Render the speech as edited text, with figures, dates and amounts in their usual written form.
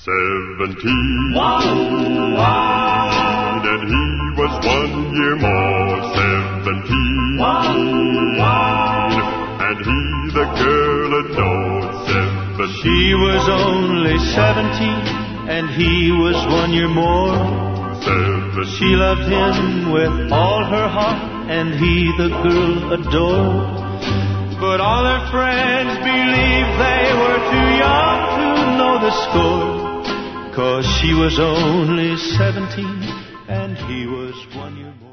17. Wow, wow. And he was 1 year more. 17. Wow, wow. And he the girl adored. 17. She was only 17, and he was 1 year more. 17. She loved him with all her heart, and he the girl adored. But all her friends believed they were too young to know the score. 'Cause she was only 17 and he was 1 year old.